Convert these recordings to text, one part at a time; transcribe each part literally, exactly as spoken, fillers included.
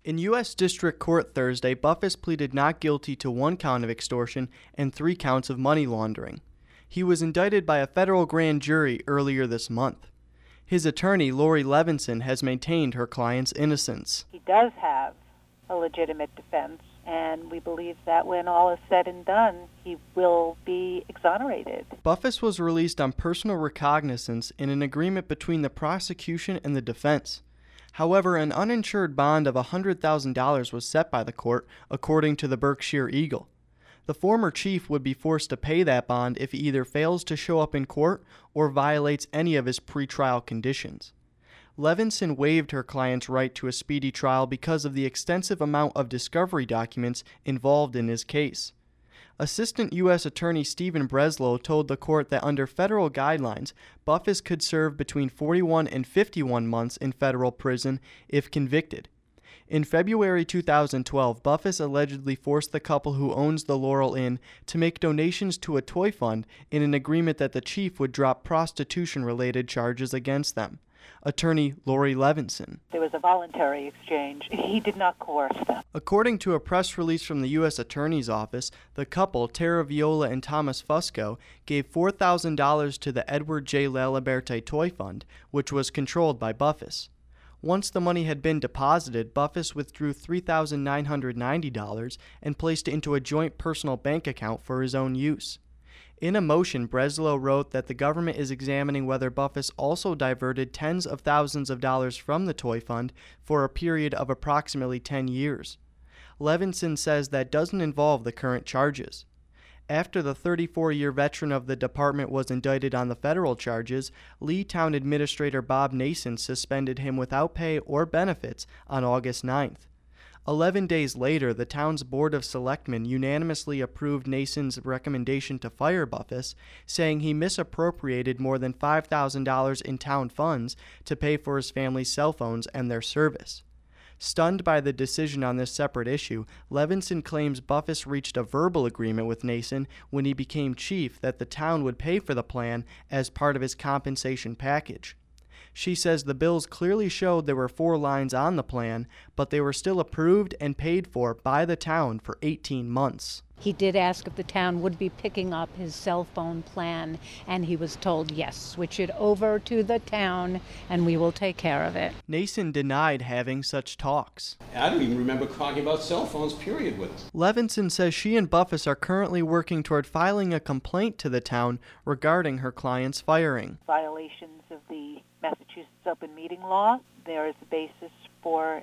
In U S District Court Thursday, Buffis pleaded not guilty to one count of extortion and three counts of money laundering. He was indicted by a federal grand jury earlier this month. His attorney, Lori Levinson, has maintained her client's innocence. He does have a legitimate defense, and we believe that when all is said and done, he will be exonerated. Buffis was released on personal recognizance in an agreement between the prosecution and the defense. However, an uninsured bond of one hundred thousand dollars was set by the court, according to the Berkshire Eagle. The former chief would be forced to pay that bond if he either fails to show up in court or violates any of his pretrial conditions. Levinson waived her client's right to a speedy trial because of the extensive amount of discovery documents involved in his case. Assistant U S Attorney Stephen Breslow told the court that under federal guidelines, Buffis could serve between forty-one and fifty-one months in federal prison if convicted. In February two thousand twelve, Buffis allegedly forced the couple who owns the Laurel Inn to make donations to a toy fund in an agreement that the chief would drop prostitution-related charges against them. Attorney Lori Levinson. There was a voluntary exchange. He did not coerce them. According to a press release from the U S Attorney's Office, the couple, Tara Viola and Thomas Fusco, gave four thousand dollars to the Edward J. Laliberte Toy Fund, which was controlled by Buffis. Once the money had been deposited, Buffis withdrew three thousand nine hundred ninety dollars and placed it into a joint personal bank account for his own use. In a motion, Breslow wrote that the government is examining whether Buffis also diverted tens of thousands of dollars from the toy fund for a period of approximately ten years. Levinson says that doesn't involve the current charges. After the thirty-four-year veteran of the department was indicted on the federal charges, Lee Town Administrator Bob Nason suspended him without pay or benefits on August ninth. Eleven days later, the town's Board of Selectmen unanimously approved Nason's recommendation to fire Buffis, saying he misappropriated more than five thousand dollars in town funds to pay for his family's cell phones and their service. Stunned by the decision on this separate issue, Levinson claims Buffis reached a verbal agreement with Nason when he became chief that the town would pay for the plan as part of his compensation package. She says the bills clearly showed there were four lines on the plan, but they were still approved and paid for by the town for eighteen months. He did ask if the town would be picking up his cell phone plan, and he was told, yes, switch it over to the town, and we will take care of it. Nason denied having such talks. I don't even remember talking about cell phones, period, with us. Levinson says she and Buffis are currently working toward filing a complaint to the town regarding her client's firing. Violations of the Massachusetts open meeting law. There is a basis for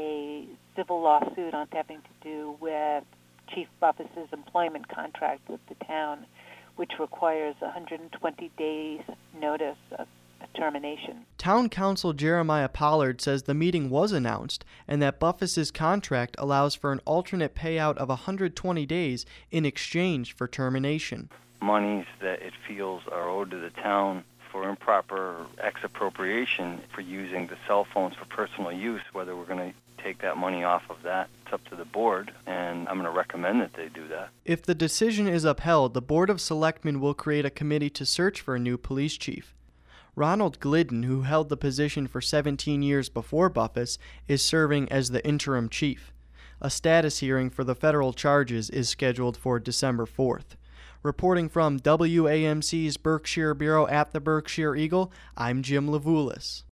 a civil lawsuit on having to do with Chief Buffis's employment contract with the town, which requires one hundred twenty days notice of termination. Town Council Jeremiah Pollard says the meeting was announced and that Buffis's contract allows for an alternate payout of one hundred twenty days in exchange for termination. Monies that it feels are owed to the town for improper expropriation for using the cell phones for personal use, whether we're going to take that money off of that, it's up to the board, and I'm going to recommend that they do that. If the decision is upheld, the Board of Selectmen will create a committee to search for a new police chief. Ronald Glidden, who held the position for seventeen years before Buffis, is serving as the interim chief. A status hearing for the federal charges is scheduled for December fourth. Reporting from W A M C's Berkshire Bureau at the Berkshire Eagle, I'm Jim Levulis.